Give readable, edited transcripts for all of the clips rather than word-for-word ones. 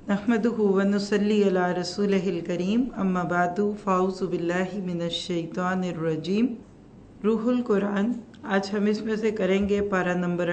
नहमदुहु व नुसल्ली अला रसूलिहिल करीम अम्मा बादु फ़ाऊज़ु बिल्लाहि मिनश शैतानिर रजीम। रूहुल कुरान, आज हम इसमें से करेंगे पारा नंबर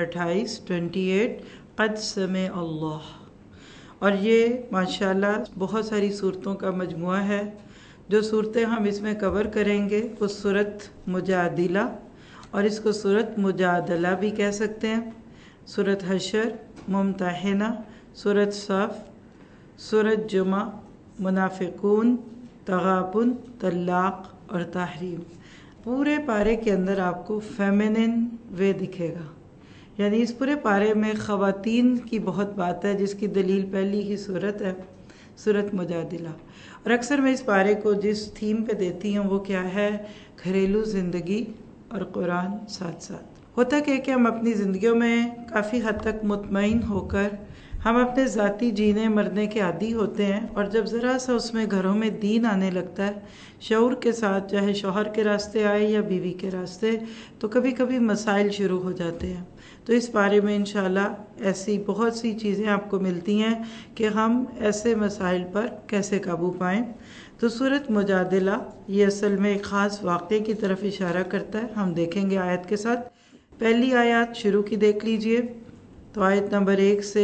28 क़द समे अल्लाह। और ये माशाल्लाह बहुत सारी सूरतों का मजमुआ है। जो सूरतें हम इसमें कवर करेंगे वो सूरत मुजादिला, और इसको सूरत मुजादला भी कह सकते हैं। सूरत हशर, मुमतहिना, सूरत सफ़, सूरत जुमा, मुनाफिकून, तगाबुन, तलाक और तहरीम। पूरे पारे के अंदर आपको फेमिनिन वे दिखेगा, यानी इस पूरे पारे में ख़वातीन की बहुत बात है, जिसकी दलील पहली ही सूरत है, सूरत मुजादिला। और अक्सर मैं इस पारे को जिस थीम पे देती हूँ वो क्या है, घरेलू ज़िंदगी और कुरान साथ साथ। होता क्या है कि हम अपनी ज़िंदगियों में काफ़ी हद तक मुतमईन होकर हम अपने ज़ाती जीने मरने के आदी होते हैं, और जब ज़रा सा उसमें घरों में दीन आने लगता है शऊर के साथ, चाहे शौहर के रास्ते आए या बीवी के रास्ते, तो कभी कभी मसाइल शुरू हो जाते हैं। तो इस बारे में इंशाल्लाह ऐसी बहुत सी चीज़ें आपको मिलती हैं कि हम ऐसे मसाइल पर कैसे काबू पाएँ। तो सूरत मुजादिला ये असल में एक ख़ास वाक़े की तरफ इशारा करता है। हम देखेंगे आयत के साथ। पहली आयत शुरू की देख लीजिए। तो आयत नंबर 1 से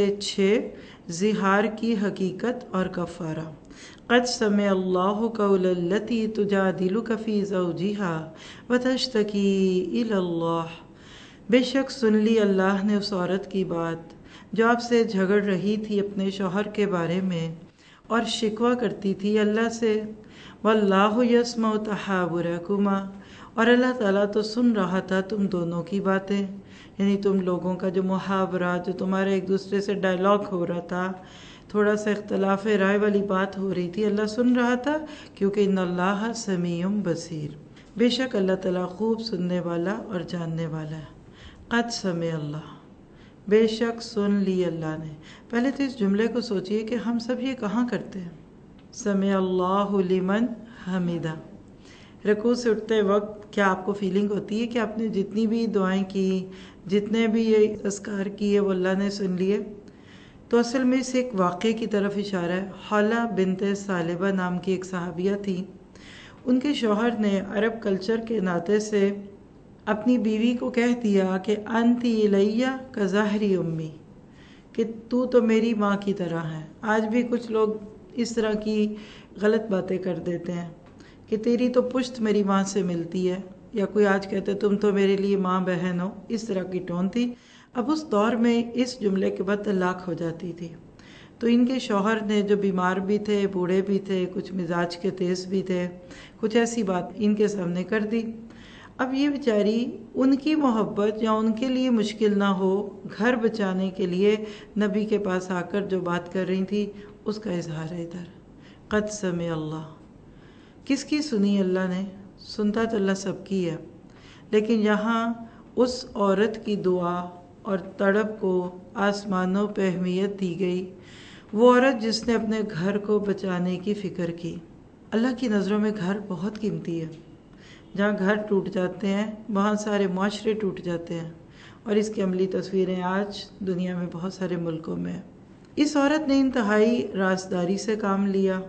6, ज़िहार की हकीकत और कफ़ारा। क़द समे अल्लाहु क़ौलल्लती तुजादिलुका फ़ी ज़ौजिहा व तश्तकी इलल्लाह। बेशक सुन ली अल्लाह ने उस औरत की बात जो आपसे झगड़ रही थी अपने शौहर के बारे में और शिकवा करती थी अल्लाह से। वल्लाहु यस्मउ तहावुरकुमा, और अल्लाह ताला तो सुन रहा था तुम दोनों की बातें, यानी तुम लोगों का जो मुहावरा, जो तुम्हारे एक दूसरे से डायलॉग हो रहा था, थोड़ा सा इख्तलाफ राय वाली बात हो रही थी, अल्लाह सुन रहा था, क्योंकि इन्नल्लाह समीउम बसीर, बेशक अल्लाह ताला खूब सुनने वाला और जानने वाला है। क़द समे अल्लाह, बेशक सुन ली अल्लाह ने। पहले तो इस जुमले को सोचिए कि हम सब ये कहाँ करते हैं। समे अल्लाहु लिमन हमीदा, रकू से उठते वक्त क्या आपको फीलिंग होती है कि आपने जितनी भी दुआएं की, जितने भी ये अस्कार किए, वो अल्लाह ने सुन लिए? तो असल में इस एक वाक़े की तरफ इशारा है। हाला बिनते सालिबा नाम की एक सहाबिया थी। उनके शौहर ने अरब कल्चर के नाते से अपनी बीवी को कह दिया कि अंती इलैया का ज़ाहरी उम्मी, कि तू तो मेरी माँ की तरह है। आज भी कुछ लोग इस तरह की गलत बातें कर देते हैं कि तेरी तो पुश्त मेरी माँ से मिलती है, या कोई आज कहते तुम तो मेरे लिए माँ बहन हो, इस तरह की टोन थी। अब उस दौर में इस जुमले के बाद तलाक हो जाती थी। तो इनके शौहर ने, जो बीमार भी थे, बूढ़े भी थे, कुछ मिजाज के तेज़ भी थे, कुछ ऐसी बात इनके सामने कर दी। अब ये बेचारी उनकी मोहब्बत या उनके लिए मुश्किल ना हो, घर बचाने के लिए नबी के पास आकर जो बात कर रही थी उसका इजहार है इधर। क़द समे अल्लाह, किसकी सुनी अल्लाह ने? सुनता तो अल्लाह सबकी है, लेकिन यहाँ उस औरत की दुआ और तड़प को आसमानों पे अहमियत दी गई। वो औरत जिसने अपने घर को बचाने की फ़िक्र की। अल्लाह की नज़रों में घर बहुत कीमती है। जहाँ घर टूट जाते हैं वहाँ सारे माशरे टूट जाते हैं, और इसकी अमली तस्वीरें आज दुनिया में बहुत सारे मुल्कों में हैं। इस औरत ने इंतहाई राज़दारी से काम लिया,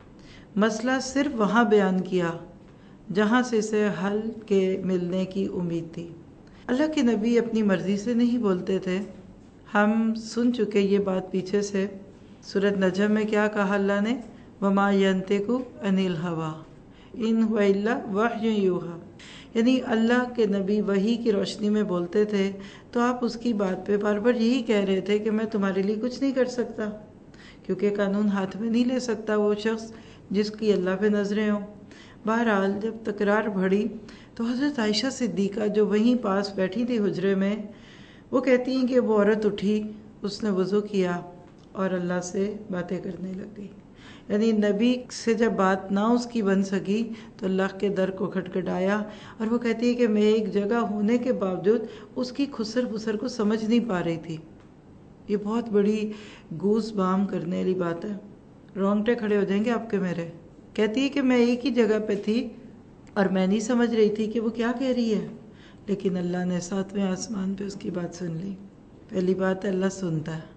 मसला सिर्फ वहाँ बयान किया जहाँ से इसे हल के मिलने की उम्मीद थी। अल्लाह के नबी अपनी मर्ज़ी से नहीं बोलते थे। हम सुन चुके ये बात पीछे से। सूरत नजम में क्या कहा अल्लाह ने? वमा यंतिकु अनिल हवा इन हुवा इल्ला वह्युन यूहा, यानी अल्लाह के नबी वही की रोशनी में बोलते थे। तो आप उसकी बात पे बार बार यही कह रहे थे कि मैं तुम्हारे लिए कुछ नहीं कर सकता, क्योंकि कानून हाथ में नहीं ले सकता वो शख्स जिसकी अल्लाह पे नज़रें हों। बहरहाल जब तकरार बढ़ी तो हज़रत आयशा सिद्दीक़ा, जो वहीं पास बैठी थी हुजरे में, वो कहती हैं कि वो औरत उठी, उसने वज़ू किया और अल्लाह से बातें करने लग गई। यानी नबी से जब बात ना उसकी बन सकी तो अल्लाह के दर को खटखटाया, और वो कहती है कि मैं एक जगह होने के बावजूद उसकी खुसर फुसर को समझ नहीं पा रही थी। ये बहुत बड़ी गूस बाम करने वाली बात है, रोंगटे खड़े हो जाएंगे आपके मेरे। कहती है कि मैं एक ही जगह पे थी और मैं नहीं समझ रही थी कि वो क्या कह रही है, लेकिन अल्लाह ने 7वें आसमान पे उसकी बात सुन ली। पहली बात, अल्लाह सुनता है,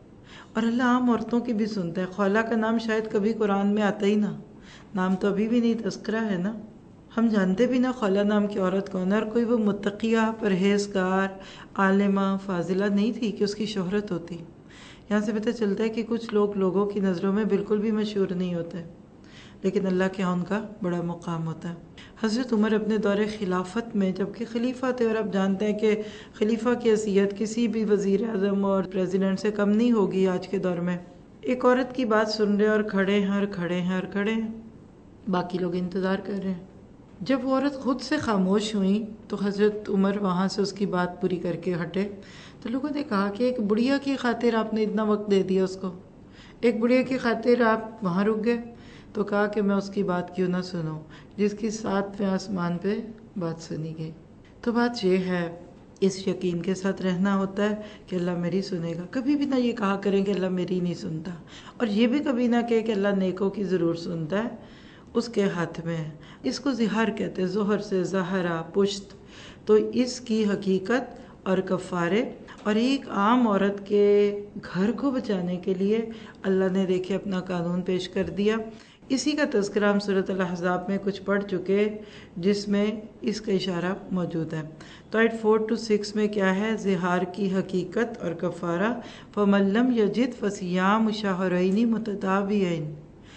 اور اللہ عام عورتوں کی بھی سنتا ہے. خولا کا نام شاید کبھی قرآن میں آتا ہی نہ، نام تو ابھی بھی نہیں، تذکرہ ہے نا. ہم جانتے بھی نہ خولا نام کی عورت کون ہے، اور کوئی وہ متقیہ، پرہیزگار، عالمہ، فاضلہ نہیں تھی کہ اس کی شہرت ہوتی. یہاں سے پتہ چلتا ہے کہ کچھ لوگ لوگوں کی نظروں میں بالکل بھی مشہور نہیں ہوتے، لیکن اللہ کے یہاں ان کا بڑا مقام ہوتا ہے. حضرت عمر اپنے دور خلافت میں جبکہ خلیفہ تھے، اور آپ جانتے ہیں کہ خلیفہ کی حیثیت کسی بھی وزیر اعظم اور پریزیڈنٹ سے کم نہیں ہوگی آج کے دور میں. ایک عورت کی بات سن رہے اور کھڑے ہیں اور کھڑے ہیں اور کھڑے ہیں، باقی لوگ انتظار کر رہے ہیں. جب وہ عورت خود سے خاموش ہوئیں تو حضرت عمر وہاں سے اس کی بات پوری کر کے ہٹے. تو لوگوں نے کہا کہ ایک بڑھیا کی خاطر آپ نے اتنا وقت دے دیا اس کو، ایک بڑھیا کی خاطر آپ وہاں رک گئے. تو کہا کہ میں اس کی بات کیوں نہ سنوں جس کی 7ویں آسمان پہ بات سنی گئی. تو بات یہ ہے، اس یقین کے ساتھ رہنا ہوتا ہے کہ اللہ میری سنے گا. کبھی بھی نہ یہ کہا کریں کہ اللہ میری نہیں سنتا، اور یہ بھی کبھی نہ کہے کہ اللہ نیکوں کی ضرور سنتا ہے، اس کے ہاتھ میں ہے. اس کو زہار کہتے ہیں، ظہر سے زہرا پشت. تو اس کی حقیقت اور کفارے، اور ایک عام عورت کے گھر کو بچانے کے لیے اللہ نے دیکھے اپنا قانون پیش کر دیا. اسی کا تذکرہ ہم سورۃ الاحزاب میں کچھ پڑھ چکے، جس میں اس کا اشارہ موجود ہے. تو آیت 4 سے 6 میں کیا ہے؟ زہار کی حقیقت اور کفارہ. فَمَن لَّمْ يَجِدْ فَصِيَامُ شَهْرَيْنِ مُتَتَابِعَيْنِ.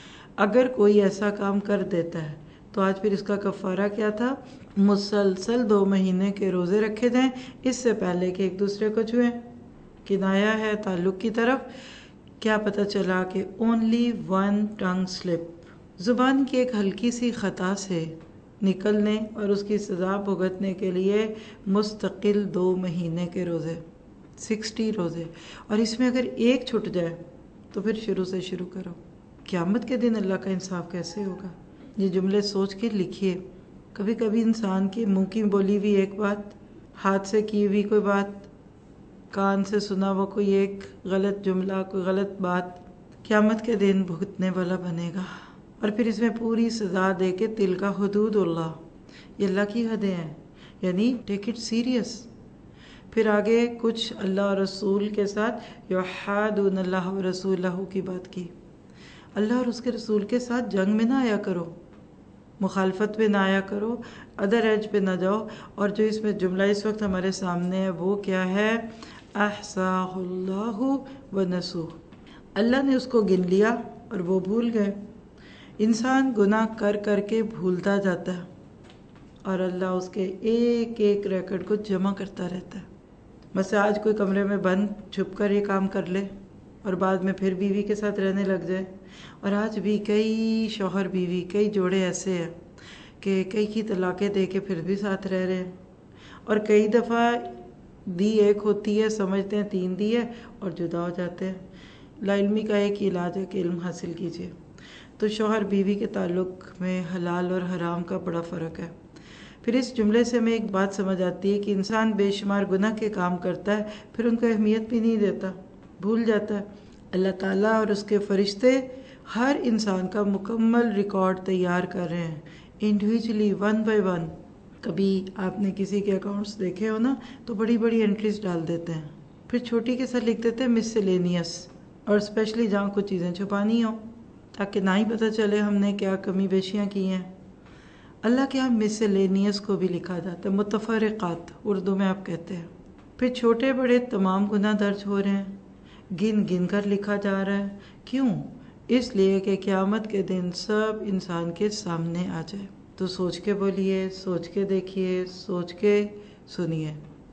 اگر کوئی ایسا کام کر دیتا ہے تو آج پھر اس کا کفارہ کیا تھا؟ مسلسل 2 مہینے کے روزے رکھے جائیں، اس سے پہلے کہ ایک دوسرے کو چھوئیں. کنایا ہے تعلق کی طرف. کیا پتہ چلا کہ اونلی 1 ٹنگ سلپ، زبان کی ایک ہلکی سی خطا سے نکلنے اور اس کی سزا بھگتنے کے لیے مستقل 2 مہینے کے روزے، 60 روزے. اور اس میں اگر ایک چھٹ جائے تو پھر شروع سے شروع کرو. قیامت کے دن اللہ کا انصاف کیسے ہوگا؟ یہ جملے سوچ کے لکھیے. کبھی کبھی انسان کے منہ کی بولی ہوئی ایک بات، ہاتھ سے کی ہوئی کوئی بات، کان سے سنا وہ کوئی ایک غلط جملہ، کوئی غلط بات، قیامت کے دن بھگتنے والا بنے گا. اور پھر اس میں پوری سزا دے کے تل کا حدود اللہ، یہ اللہ کی حدیں ہیں، یعنی ٹیک اٹ سیریس. پھر آگے کچھ اللہ اور رسول کے ساتھ یحادون اللہ و رسولہ کی بات کی. اللہ اور اس کے رسول کے ساتھ جنگ میں نہ آیا کرو، مخالفت پہ نہ آیا کرو، ادر ایج پہ نہ جاؤ. اور جو اس میں جملہ اس وقت ہمارے سامنے ہے وہ کیا ہے؟ احصاہ اللہ ونسوہ. اللہ نے اس کو گن لیا اور وہ بھول گئے. انسان گناہ کر کر کے بھولتا جاتا ہے، اور اللہ اس کے ایک ایک ریکارڈ کو جمع کرتا رہتا ہے. بس آج کوئی کمرے میں بند چھپ کر یہ کام کر لے اور بعد میں پھر بیوی کے ساتھ رہنے لگ جائے. اور آج بھی کئی شوہر بیوی، کئی جوڑے ایسے ہیں کہ کئی کی طلاقیں دے کے پھر بھی ساتھ رہ رہے ہیں، اور کئی دفعہ دی ایک ہوتی ہے، سمجھتے ہیں 3 دی ہے اور جدا ہو جاتے ہیں. لا علمی کا ایک ہی علاج ہے کہ علم حاصل کیجیے. تو شوہر بیوی کے تعلق میں حلال اور حرام کا بڑا فرق ہے. پھر اس جملے سے ہمیں ایک بات سمجھ آتی ہے کہ انسان بے شمار گناہ کے کام کرتا ہے، پھر ان کو اہمیت بھی نہیں دیتا، بھول جاتا ہے. اللہ تعالیٰ اور اس کے فرشتے ہر انسان کا مکمل ریکارڈ تیار کر رہے ہیں، انڈیویجولی 1 بائی 1. کبھی آپ نے کسی کے اکاؤنٹس دیکھے ہو نا تو بڑی بڑی انٹریز ڈال دیتے ہیں، پھر چھوٹی کے ساتھ لکھ دیتے ہیں مسلینیس، اور اسپیشلی جہاں کچھ چیزیں چھپانی ہوں تاکہ نہ ہی پتہ چلے ہم نے کیا کمی بیشیاں کی ہیں. اللہ کے یہاں مسلینیس کو بھی لکھا جاتا ہے، متفرقات اردو میں آپ کہتے ہیں. پھر چھوٹے بڑے تمام گناہ درج ہو رہے ہیں، گن گن کر لکھا جا رہا ہے. کیوں؟ اس لیے کہ قیامت کے دن سب انسان کے سامنے آ جائے. تو سوچ کے بولیے، سوچ کے دیکھیے، سوچ کے سنیے.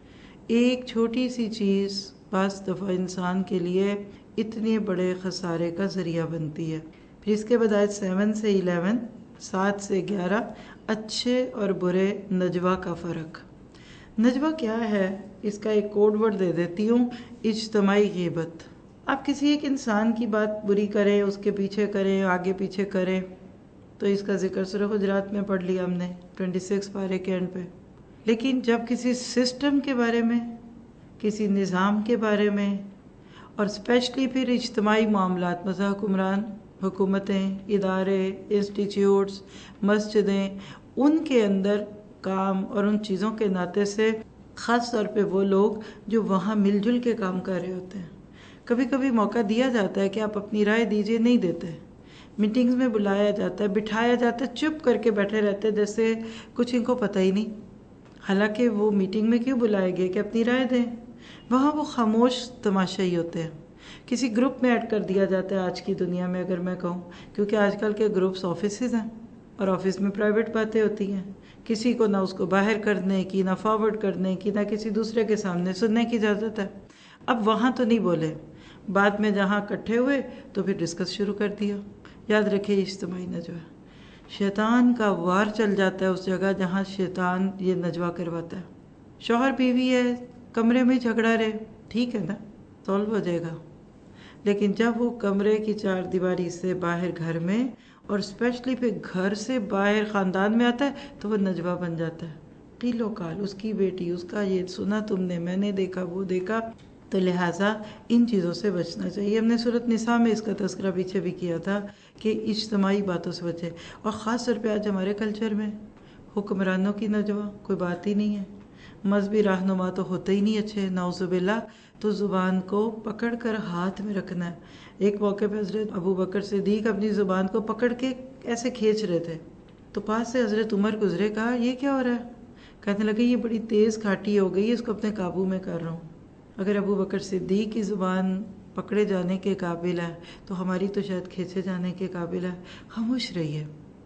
ایک چھوٹی سی چیز بعض دفعہ انسان کے لیے اتنے بڑے خسارے کا ذریعہ بنتی ہے. پھر اس کے بعد آیت 7 سے 11، 7 سے 11، اچھے اور برے نجوہ کا فرق. نجوہ کیا ہے؟ اس کا ایک کوڈ ورڈ دے دیتی ہوں، اجتماعی غیبت. آپ کسی ایک انسان کی بات بری کریں، اس کے پیچھے کریں، آگے پیچھے کریں. تو اس کا ذکر سورہ حجرات میں پڑھ لیا ہم نے 26 پارے کے اینڈ پہ. لیکن جب کسی سسٹم کے بارے میں، کسی نظام کے بارے میں، اور اسپیشلی پھر اجتماعی معاملات، مثلا حکمران، حکومتیں، ادارے، انسٹیٹیوٹس، مسجدیں، ان کے اندر کام اور ان چیزوں کے ناطے سے خاص طور پہ وہ لوگ جو وہاں مل جل کے کام کر رہے ہوتے ہیں. کبھی کبھی موقع دیا جاتا ہے کہ آپ اپنی رائے دیجیے، نہیں دیتے. میٹنگز میں بلایا جاتا ہے، بٹھایا جاتا ہے، چپ کر کے بیٹھے رہتے ہیں جیسے کچھ ان کو پتہ ہی نہیں. حالانکہ وہ میٹنگ میں کیوں بلائے گئے کہ اپنی رائے دیں. وہاں وہ خاموش تماشائی ہوتے ہیں. کسی گروپ میں ایڈ کر دیا جاتا ہے آج کی دنیا میں، اگر میں کہوں، کیونکہ آج کل کے گروپس آفیسز ہیں اور آفس میں پرائیویٹ باتیں ہوتی ہیں. کسی کو نہ اس کو باہر کرنے کی، نہ فارورڈ کرنے کی، نہ کسی دوسرے کے سامنے سننے کی اجازت ہے. اب وہاں تو نہیں بولے، بعد میں جہاں اکٹھے ہوئے تو پھر ڈسکس شروع کر دیا. یاد رکھیے اجتماعی نجوہ، شیطان کا وار چل جاتا ہے اس جگہ جہاں شیطان یہ نجوہ کرواتا ہے. شوہر بیوی ہے، کمرے میں جھگڑا رہے، ٹھیک ہے نا، سولو ہو جائے گا. لیکن جب وہ کمرے کی چار دیواری سے باہر گھر میں، اور اسپیشلی پھر گھر سے باہر خاندان میں آتا ہے تو وہ نجوہ بن جاتا ہے. قیل و قال، اس کی بیٹی، اس کا یہ سنا تم نے، میں نے دیکھا، وہ دیکھا. تو لہٰذا ان چیزوں سے بچنا چاہیے. ہم نے سورۃ نساء میں اس کا تذکرہ پیچھے بھی کیا تھا کہ اجتماعی باتوں سے بچے. اور خاص طور پہ آج ہمارے کلچر میں حکمرانوں کی نجوہ کوئی بات ہی نہیں ہے. مذہبی رہنما تو ہوتے ہی نہیں اچھے، نعوذ باللہ. تو زبان کو پکڑ کر ہاتھ میں رکھنا ہے. ایک موقع پہ حضرت ابو بکر صدیق اپنی زبان کو پکڑ کے ایسے کھینچ رہے تھے تو پاس سے حضرت عمر گزرے، کہا یہ کیا ہو رہا ہے؟ کہنے لگے یہ بڑی تیز کھاٹی ہو گئی، اس کو اپنے قابو میں کر رہا ہوں. اگر ابو بکر صدیق کی زبان پکڑے جانے کے قابل ہے تو ہماری تو شاید کھینچے جانے کے قابل ہے. خاموش رہیے،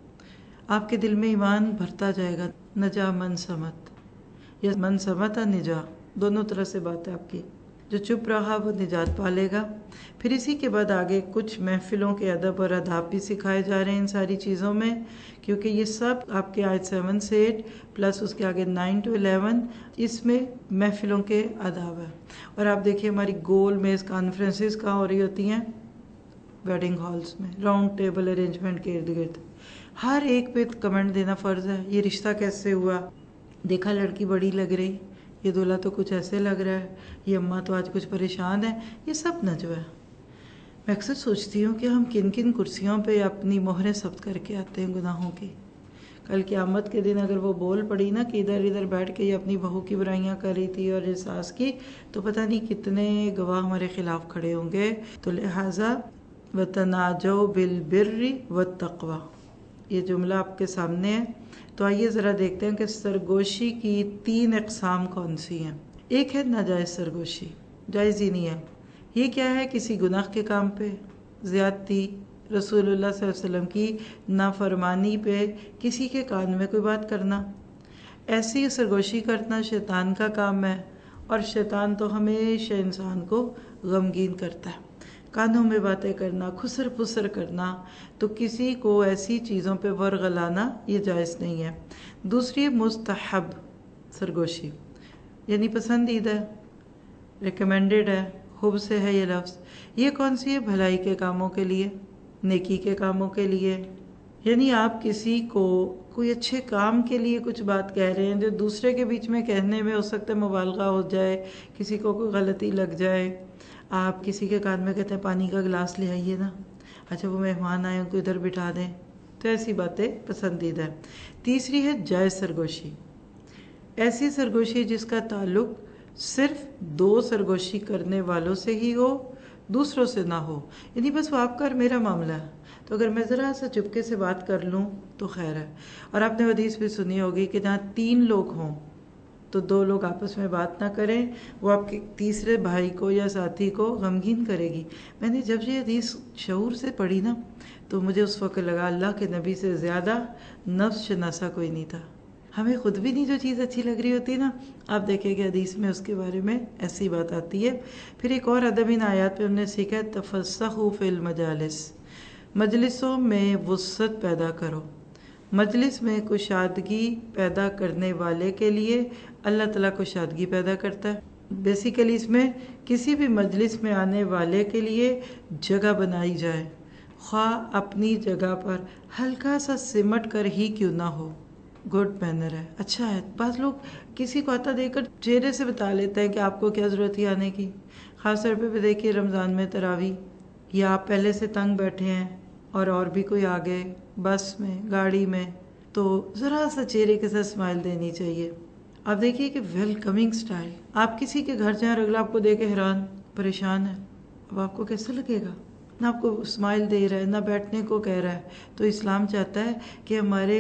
آپ کے دل میں ایمان بھرتا جائے گا. نجا من سمت، یا من سمت نجا، دونوں طرح سے بات ہے آپ کی. جو چپ رہا وہ نجات پالے گا. پھر اسی کے بعد آگے کچھ محفلوں کے ادب اور آداب بھی سکھائے جا رہے ہیں ان ساری چیزوں میں، کیونکہ یہ سب آپ کے آیت 7 سے 8 پلس اس کے آگے 9 to 11 اس میں محفلوں کے آداب ہیں. اور آپ دیکھیے ہماری گول میز کانفرنسز کہاں ہو رہی ہوتی ہیں؟ ویڈنگ ہالز میں، راؤنڈ ٹیبل ارینجمنٹ کے ارد گرد. ہر ایک پہ کمنٹ دینا فرض ہے. یہ رشتہ کیسے ہوا؟ دیکھا لڑکی بڑی لگ رہی، یہ دولہا تو کچھ ایسے لگ رہا ہے، یہ اماں تو آج کچھ پریشان ہے. یہ سب نجوہ ہے. میں اکثر سوچتی ہوں کہ ہم کن کن کرسیوں پہ اپنی مہریں ثبت کر کے آتے ہیں گناہوں کی. کل قیامت کے دن اگر وہ بول پڑی نا کہ ادھر ادھر بیٹھ کے یہ اپنی بہو کی برائیاں کر رہی تھی اور یہ ساس کی، تو پتہ نہیں کتنے گواہ ہمارے خلاف کھڑے ہوں گے. تو لہٰذا وَتَنَاجَوْا بِالْبِرِّ وَالتَّقْوَى، یہ جملہ آپ کے سامنے ہے. تو آئیے ذرا دیکھتے ہیں کہ سرگوشی کی 3 اقسام کون سی ہیں. ایک ہے ناجائز سرگوشی، جائز ہی نہیں ہے. یہ کیا ہے؟ کسی گناہ کے کام پہ زیادتی، رسول اللہ صلی اللہ علیہ وسلم کی نافرمانی پہ کسی کے کان میں کوئی بات کرنا، ایسی سرگوشی کرنا شیطان کا کام ہے. اور شیطان تو ہمیشہ انسان کو غمگین کرتا ہے. کانوں میں باتیں کرنا، خسر پسر کرنا، تو کسی کو ایسی چیزوں پہ ورغلانا یہ جائز نہیں ہے. دوسری مستحب سرگوشی، یعنی پسندیدہ ہے، ریکمینڈڈ ہے، خوب سے ہے یہ لفظ. یہ کون سی ہے؟ بھلائی کے کاموں کے لیے، نیکی کے کاموں کے لیے. یعنی آپ کسی کو کوئی اچھے کام کے لیے کچھ بات کہہ رہے ہیں جو دوسرے کے بیچ میں کہنے میں ہو سکتا ہے مبالغہ ہو جائے، کسی کو کوئی غلطی لگ جائے. آپ کسی کے کان میں کہتے ہیں پانی کا گلاس لے آئیے نا، اچھا وہ مہمان آئے ان کو ادھر بٹھا دیں، تو ایسی باتیں پسندیدہ ہے. تیسری ہے جائز سرگوشی، ایسی سرگوشی جس کا تعلق صرف 2 سرگوشی کرنے والوں سے ہی ہو، دوسروں سے نہ ہو. یعنی بس وہ آپ کا اور میرا معاملہ ہے، تو اگر میں ذرا سا چپکے سے بات کر لوں تو خیر ہے. اور آپ نے حدیث بھی سنی ہوگی کہ جہاں 3 لوگ ہوں تو 2 لوگ آپس میں بات نہ کریں، وہ آپ کے تیسرے بھائی کو یا ساتھی کو غمگین کرے گی. میں نے جب یہ حدیث شعور سے پڑھی نا تو مجھے اس وقت لگا اللہ کے نبی سے زیادہ نفس شناسا کوئی نہیں تھا. ہمیں خود بھی نہیں جو چیز اچھی لگ رہی ہوتی نا، آپ دیکھیں کہ حدیث میں اس کے بارے میں ایسی بات آتی ہے. پھر ایک اور ادب ان آیات پہ ہم نے سیکھا ہے تفسحوا فی المجالس، مجلسوں میں وسعت پیدا کرو. مجلس میں کشادگی پیدا کرنے والے کے لیے اللہ تعالیٰ کشادگی پیدا کرتا ہے. بیسیکلی اس میں کسی بھی مجلس میں آنے والے کے لیے جگہ بنائی جائے، خواہ اپنی جگہ پر ہلکا سا سمٹ کر ہی کیوں نہ ہو. گڈ مینر ہے، اچھا ہے. بعض لوگ کسی کو آتا دیکھ کر چہرے سے بتا لیتے ہیں کہ آپ کو کیا ضرورت ہے آنے کی. خاص طور پہ دیکھیے رمضان میں تراویح، یا آپ پہلے سے تنگ بیٹھے ہیں اور بھی کوئی آ گئے بس میں، گاڑی میں، تو ذرا سا چہرے کے ساتھ اسمائل دینی چاہیے. آپ دیکھیے کہ ویلکمنگ سٹائل، آپ کسی کے گھر جائیں اور اگلا آپ کو دیکھ کے حیران پریشان ہے، اب آپ کو کیسا لگے گا؟ نہ آپ کو اسمائل دے رہا ہے، نہ بیٹھنے کو کہہ رہا ہے. تو اسلام چاہتا ہے کہ ہمارے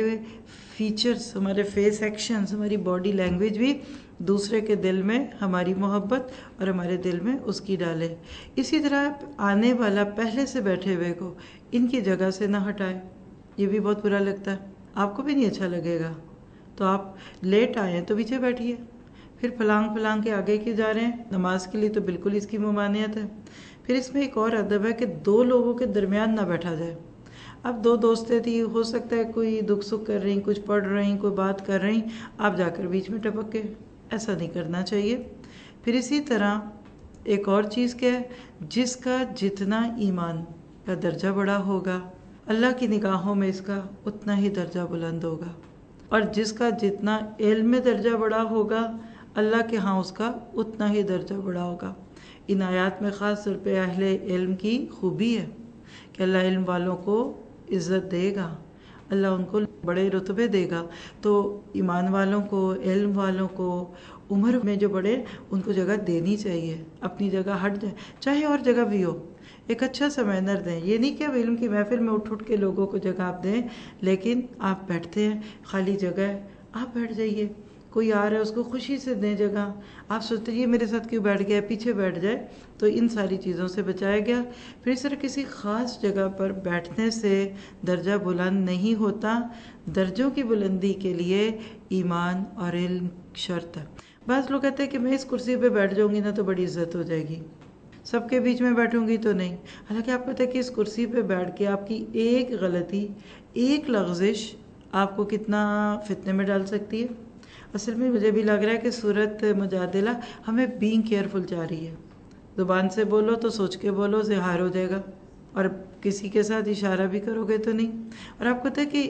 فیچرز، ہمارے فیس ایکشنز، ہماری باڈی لینگویج بھی دوسرے کے دل میں ہماری محبت اور ہمارے دل میں اس کی ڈالے. اسی طرح آنے والا پہلے سے بیٹھے ہوئے کو ان کی جگہ سے نہ ہٹائے. یہ بھی بہت برا لگتا ہے، آپ کو بھی نہیں اچھا لگے گا. تو آپ لیٹ آئے ہیں تو پیچھے بیٹھیے. پھر پھلانگ کے آگے کیوں جا رہے ہیں؟ نماز کے لیے تو بالکل اس کی ممانعت ہے. پھر اس میں ایک اور ادب ہے کہ دو لوگوں کے درمیان نہ بیٹھا جائے. اب دو دوستیں تھی، ہو سکتا ہے کوئی دکھ سکھ کر رہی، کچھ پڑھ رہی، کوئی بات کر رہی، آپ جا کر بیچ میں ٹپک کے، ایسا نہیں کرنا چاہیے. پھر اسی طرح ایک اور چیز کیا ہے، جس کا جتنا ایمان کا درجہ بڑا ہوگا اللہ کی نگاہوں میں اس کا اتنا ہی درجہ بلند ہوگا، اور جس کا جتنا علم میں درجہ بڑا ہوگا اللہ کے ہاں اس کا اتنا ہی درجہ بڑا ہوگا. ان آیات میں خاص طور پہ اہل علم کی خوبی ہے کہ اللہ علم والوں کو عزت دے گا، اللہ ان کو بڑے رتبے دے گا. تو ایمان والوں کو، علم والوں کو، عمر میں جو بڑے، ان کو جگہ دینی چاہیے. اپنی جگہ ہٹ جائے، چاہے اور جگہ بھی ہو، ایک اچھا سا مینر دیں. یہ نہیں کہ اب علم کی محفل میں اٹھ کے لوگوں کو جگہ آپ دیں، لیکن آپ بیٹھتے ہیں، خالی جگہ ہے، آپ بیٹھ جائیے. کوئی آ رہا ہے اس کو خوشی سے دیں جگہ. آپ سوچتے یہ میرے ساتھ کیوں بیٹھ گیا، پیچھے بیٹھ جائے. تو ان ساری چیزوں سے بچایا گیا. پھر اس طرح کسی خاص جگہ پر بیٹھنے سے درجہ بلند نہیں ہوتا. درجوں کی بلندی کے لیے ایمان اور علم شرط ہے. بعض لوگ کہتے ہیں کہ میں اس کرسی پہ بیٹھ جاؤں گی نا تو بڑی عزت ہو جائے گی، سب کے بیچ میں بیٹھوں گی تو نہیں. حالانکہ آپ کو پتہ ہے کہ اس کرسی پہ بیٹھ کے آپ کی ایک غلطی، ایک لغزش آپ کو کتنا فتنے میں ڈال سکتی ہے. اصل میں مجھے بھی لگ رہا ہے کہ سورت مجادلہ ہمیں بینگ کیئرفل چاہ رہی ہے. زبان سے بولو تو سوچ کے بولو، زہار ہو جائے گا. اور کسی کے ساتھ اشارہ بھی کرو گے تو نہیں. اور آپ کو پتہ ہے کہ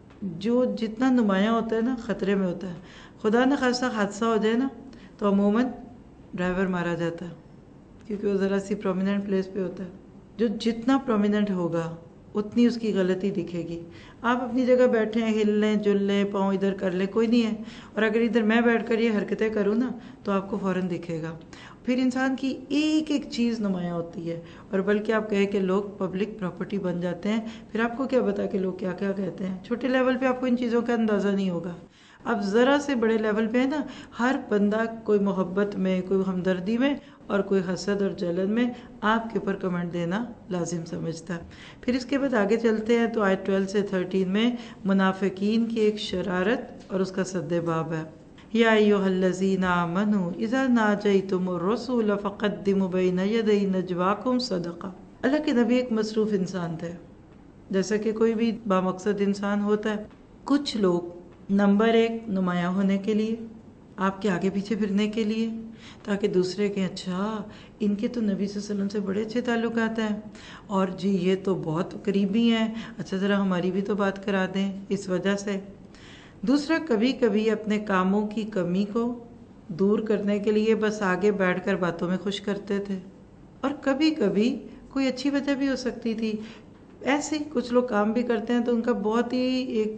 جو جتنا نمایاں ہوتا ہے نا خطرے میں ہوتا ہے. خدا نہ خاصا حادثہ ہو جائے نا تو عموماً ڈرائیور مارا جاتا ہے، کیونکہ وہ ذرا سی پرومیننٹ پلیس پہ ہوتا ہے. جو جتنا پرومیننٹ ہوگا اتنی اس کی غلطی دکھے گی. آپ اپنی جگہ بیٹھے ہیں، ہل لیں، جل لیں، پاؤں ادھر کر لیں، کوئی نہیں ہے. اور اگر ادھر میں بیٹھ کر یہ حرکتیں کروں نا تو آپ کو فوراً دکھے گا. پھر انسان کی ایک ایک چیز نمایاں ہوتی ہے، اور بلکہ آپ کہیں کہ لوگ پبلک پراپرٹی بن جاتے ہیں. پھر آپ کو کیا پتا کہ لوگ کیا کیا کہتے ہیں. چھوٹے لیول پہ آپ کو ان چیزوں کا اندازہ نہیں ہوگا. اب ذرا سے بڑے لیول پہ ہے نا، ہر بندہ کوئی محبت میں، کوئی ہمدردی میں، اور کوئی حسد اور جلن میں آپ کے اوپر کمنٹ دینا لازم سمجھتا ہے. پھر اس کے بعد آگے چلتے ہیں تو آیت 12 سے 13 میں منافقین کی ایک شرارت اور اس کا سد باب ہے. یا ایھا الذین آمنوا اذا ناجیتم الرسول فقدموا بین یدی نجواکم صدقہ. اللہ کے نبی ایک مصروف انسان تھے، جیسا کہ کوئی بھی بامقصد انسان ہوتا ہے. کچھ لوگ نمبر ایک نمایاں ہونے کے لیے، آپ کے آگے پیچھے پھرنے کے لیے، تاکہ دوسرے کے اچھا ان کے تو نبی صلی اللہ علیہ وسلم سے بڑے اچھے تعلقات ہیں، اور جی یہ تو بہت قریبی ہیں، اچھا ذرا ہماری بھی تو بات کرا دیں، اس وجہ سے. دوسرا، کبھی کبھی اپنے کاموں کی کمی کو دور کرنے کے لیے بس آگے بیٹھ کر باتوں میں خوش کرتے تھے. اور کبھی کبھی کوئی اچھی وجہ بھی ہو سکتی تھی. ایسے کچھ لوگ کام بھی کرتے ہیں تو ان کا بہت ہی ایک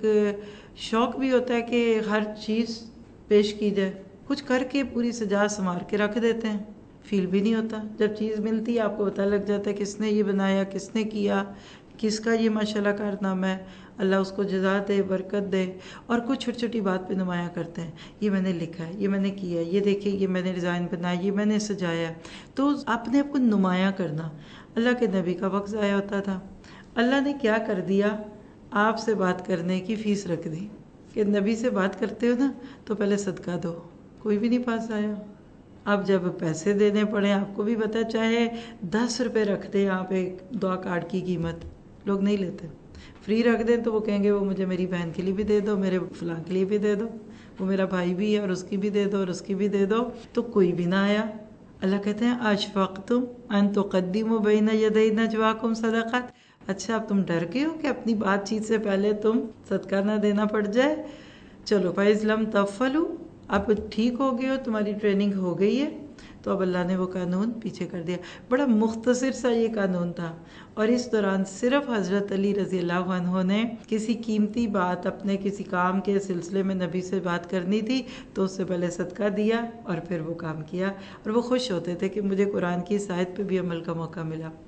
شوق بھی ہوتا ہے کہ ہر چیز پیش کی جائے. کچھ کر کے پوری سجا سنوار کے رکھ دیتے ہیں، فیل بھی نہیں ہوتا. جب چیز ملتی ہے آپ کو پتہ لگ جاتا ہے کس نے یہ بنایا، کس نے کیا، کس کا یہ ماشاءاللہ کارنامہ ہے. اللہ اس کو جزا دے، برکت دے. اور کچھ چھوٹی چھوٹی بات پہ نمایاں کرتے ہیں، یہ میں نے لکھا ہے، یہ میں نے کیا ہے، یہ دیکھیں یہ میں نے ڈیزائن بنایا، یہ میں نے سجایا. تو اپنے آپ کو نمایاں کرنا. اللہ کے نبی کا وقت ضائع ہوتا تھا. اللہ نے کیا کر دیا، آپ سے بات کرنے کی فیس رکھ دی کہ نبی سے بات کرتے ہو نا تو پہلے صدقہ دو. کوئی بھی نہیں پاس آیا. اب جب پیسے دینے پڑے، آپ کو بھی پتا، چاہے 10 روپے رکھ دیں آپ ایک دعا کارڈ کی قیمت، لوگ نہیں لیتے. فری رکھ دیں تو وہ کہیں گے وہ مجھے میری بہن کے لیے بھی دے دو، میرے فلاں کے لیے بھی دے دو، وہ میرا بھائی بھی ہے اور اس کی بھی دے دو اور اس کی بھی دے دو. تو کوئی بھی نہ آیا. اللہ کہتے ہیں اشفقتم ان تقدموا بین یدی نجواکم صدقات. اچھا اب تم ڈر گئے ہو کہ اپنی بات چیت سے پہلے تم صدقہ نہ دینا پڑ جائے. چلو فَإِذْ لَمْ تَفْعَلُوا، اب ٹھیک ہو گئے ہو، تمہاری ٹریننگ ہو گئی ہے، تو اب اللہ نے وہ قانون پیچھے کر دیا. بڑا مختصر سا یہ قانون تھا، اور اس دوران صرف حضرت علی رضی اللہ عنہ نے کسی قیمتی بات اپنے کسی کام کے سلسلے میں نبی سے بات کرنی تھی تو اس سے پہلے صدقہ دیا اور پھر وہ کام کیا، اور وہ خوش ہوتے تھے کہ مجھے قرآن کی اس آیت پہ بھی عمل کا موقع ملا.